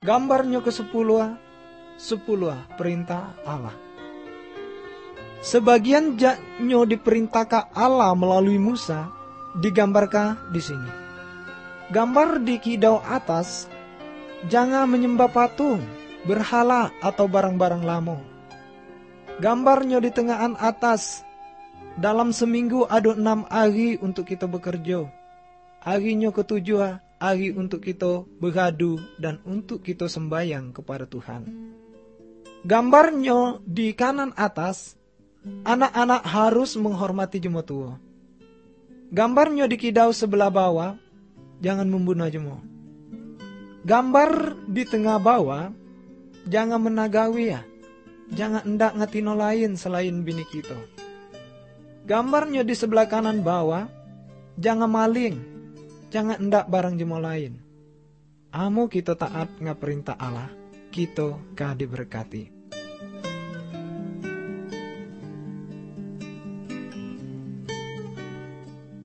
Gambarnya ke-10 perintah Allah. Sebagian jaknyo diperintahkan Allah melalui Musa digambarkan di sini. Gambar di kidau atas, jangan menyembah patung, berhala atau barang-barang lamo. Gambarnya di tengahan atas, dalam seminggu ada 6 hari untuk kita bekerja. Harinya ke-7 hari untuk kita beradu dan untuk kita sembahyang kepada Tuhan. Gambarnya di kanan atas, anak-anak harus menghormati jemaat tua. Gambarnya di kidau sebelah bawah, jangan membunuh jemaat. Gambar di tengah bawah, jangan menagawi ya. Jangan hendak ngatino lain selain bini kita. Gambarnya di sebelah kanan bawah, jangan maling. Jangan hendak barang jemaat lain. Amo kita taat nga perintah Allah, kita ka diberkati.